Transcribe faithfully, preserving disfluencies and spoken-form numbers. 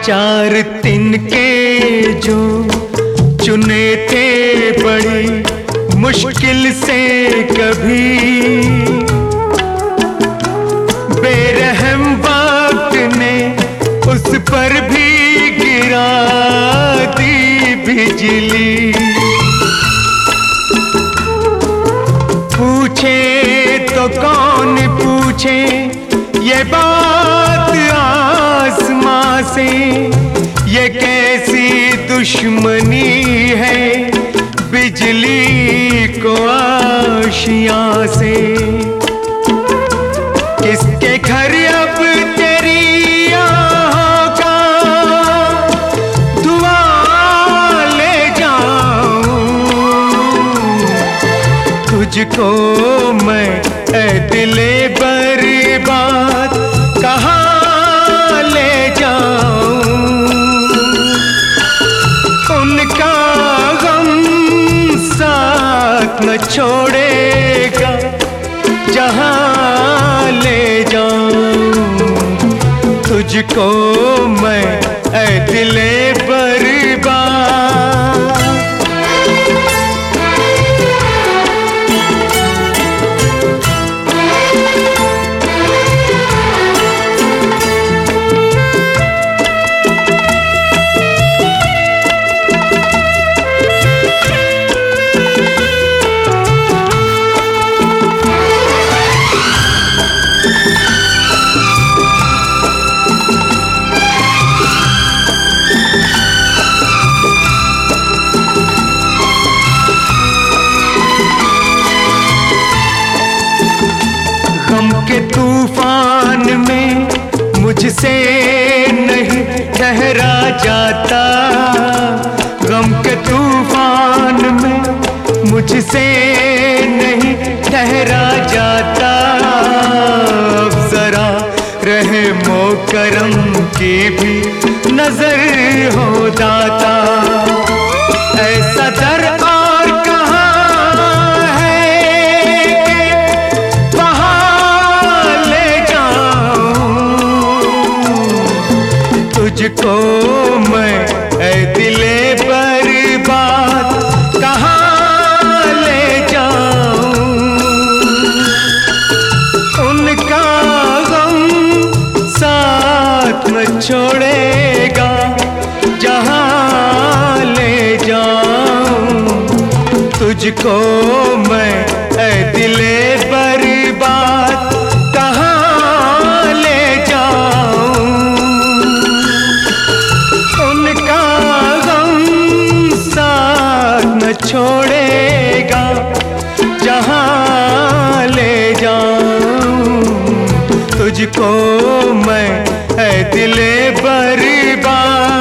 चार तिनके जो चुने थे बड़ी मुश्किल से, कभी बेरहम वक्त ने उस पर भी गिरा दी बिजली। पूछे तो कौन पूछे ये बात आसमां से, ये कैसी दुश्मनी है बिजली को आशियां से। किसके घर अब तेरी आहों का धुआं ले जाऊं, तुझको मैं ऐ दिले बर्बाद कहाँ ले जाऊं। उनका गम साथ न छोड़ेगा जहाँ ले जाऊं, तुझको मैं ऐ दिले बर्बाद। गम के तूफान में मुझसे नहीं ठहरा जाता, गम के तूफान में मुझसे नहीं ठहरा जाता। अब जरा रहमो करम की भी नजर हो दाता, ऐसा दर और कहाँ है कि वहाँ ले जाऊं, तुझको मैं ऐ दिले बर्बाद कहाँ ले जाऊं। उनका गम साथ न छोड़ेगा जहाँ ले जाऊं, तुझको मैं ऐ दिले बर्बाद कहाँ ले जाऊं। उनका गम साथ न छोड़ेगा जहाँ ले जाऊं, तुझको मैं ऐ दिले बर्बाद।